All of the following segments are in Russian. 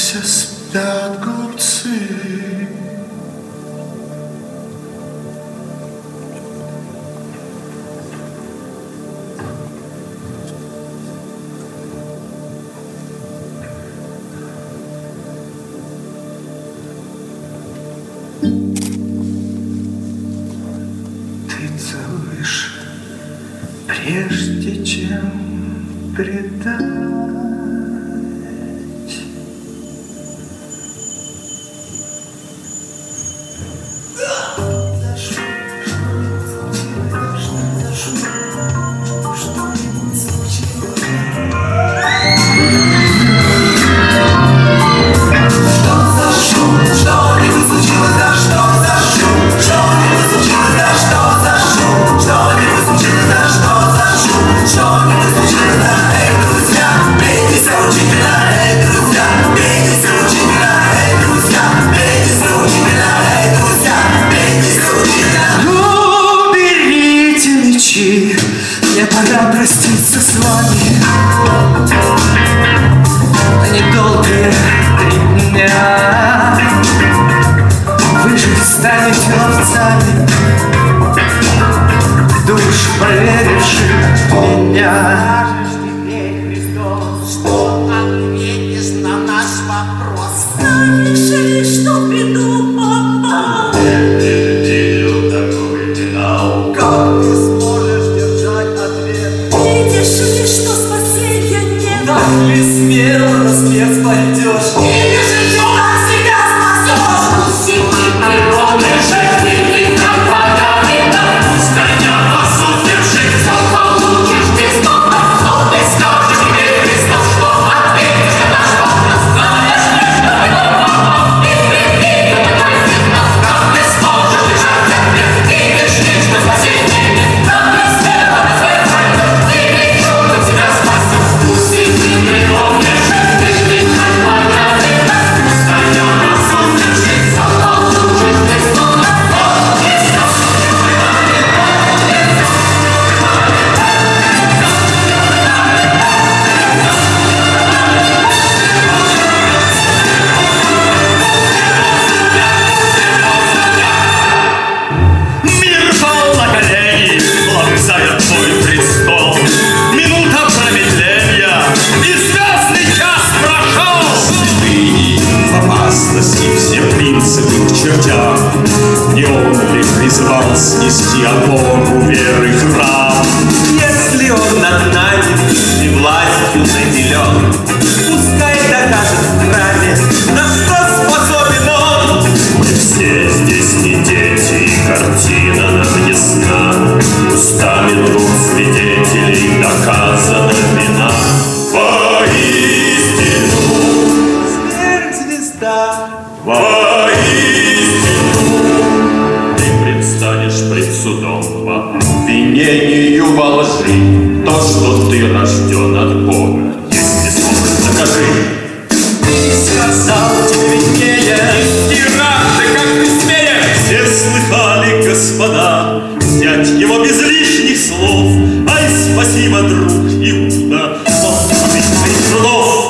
все спят глупцы. Ты целуешь, прежде чем предать. Мне пора проститься с вами на недолгие 3 дня. Вы же станете ловцами душ, проверивших меня. Что ответишь на наш вопрос? Знаешь ли, что приду, папа? Неделю такой финал. Как ты сможешь держать ответ? Видишь ли, что спасения нет? Так ли смело на смерть пойдешь? Или же ты так себя спасешь? Сиди природной жизни, как вода вида. Пусть меня посудишь, все получишь бесплатно. Но ты скажешь мне, Христос, что ответишь на наш вопрос. Знаешь ли, что приду, папа? И приди, такой финал. Как ты сможешь держать ответ? Видишь ли, что спасения нет? Так ли смело на смерть пойдешь? Или чудо тебя спасет? Пусть сиди природной жизни, как вода вида. Пусть меня посудишь, все получишь бесплатно. Но ты скажешь Мир пал на колени, лобзая твой престол. Минута промедления, и звездный час прошел. Святыни в опасности, все принципы к чертям. Не он ли призывал снести опору веры храм? Если он над нами и властью наделен, пускай докажет в храме, на что способен он. Мы все здесь не дети, и картина нам ясна. Устами 2 свидетелей доказана вина. Воистину, Смерть звезда. воистину, ты предстанешь пред судом по обвинению во лжи. То, что ты рожден от Бога, если сможешь, докажи. Ты сказал, тебе виднее. Тиранты, как ты смеешь! Все слыхали, господа, взять его без лишних слов. Ай, спасибо, друг Иуда, он быстрый трудов.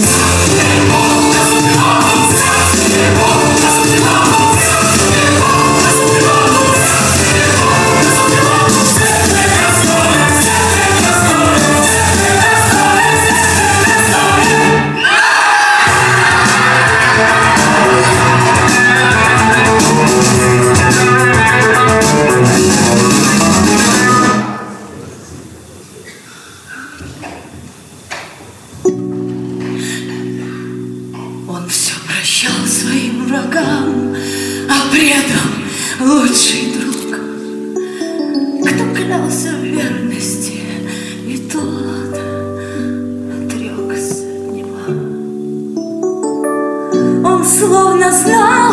Он все прощал своим врагам, а предал лучший друг. Кто клялся в верности, и тот отрекся от него. Он словно знал,